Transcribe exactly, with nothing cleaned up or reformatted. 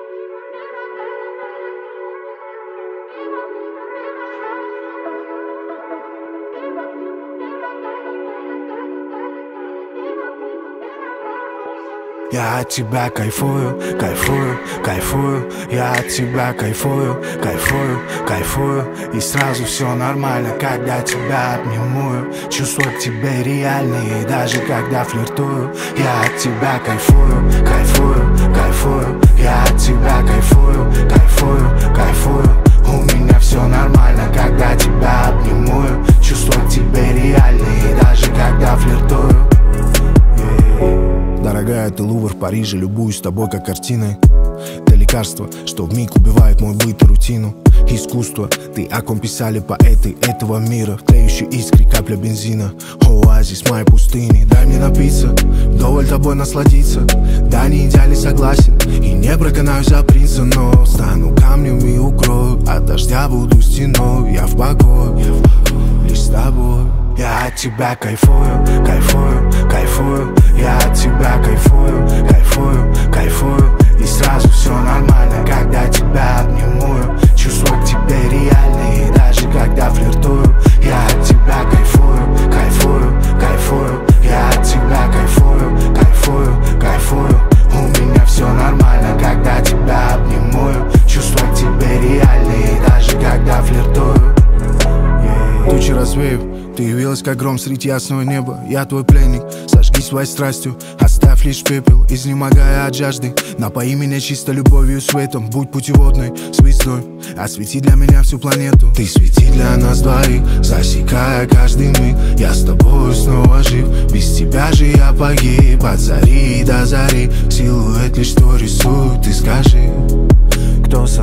Я от тебя кайфую, кайфую, кайфую. Я от тебя кайфую, кайфую, кайфую. И сразу все нормально, когда тебя обнимую. Чувства к тебе реальные, даже когда флиртую. Я от тебя кайфую, кайфую, кайфую. Я от тебя кайфую, кайфую, кайфую. У меня все нормально, когда тебя обнимую. Чувства к тебе реальные, даже когда флиртую. Дорогая, ты Лувр в Париже, любуюсь тобой как картиной. Ты лекарство, что вмиг убивает мой быт и рутину. Искусство, ты о ком писали поэты этого мира. В тлеющей искре капля бензина, оазис моей пустыни. Дай мне напиться, вдоволь тобой насладиться. Да, не идеально согласен и не проканаю за принца, но стану камнем и укрою. От дождя буду стеной, я в покое, лишь с тобой. Я от тебя кайфую, кайфую, кайфую. Я от тебя кайфую, кайфую, кайфую. И сразу все нормально, когда тебя обнимую. Чувства к тебе реальные, даже когда флиртую. Я от тебя кайфую, кайфую, кайфую. Я от тебя кайфую, кайфую, кайфую. У меня все нормально, когда тебя обнимую. Чувства к тебе реальные, даже когда флиртую. Тучи развею, ты явилась как гром среди ясного неба. Я твой пленник, сожги своей страстью. Оставь лишь пепел, изнемогая от жажды. Напои меня чисто любовью и светом. Будь путеводной звездой, освети для меня всю планету. Ты свети для нас двоих, засекая каждый миг. Я с тобой снова жив, без тебя же я погиб. От зари до зари, силуэт лишь что рисует. Ты скажи,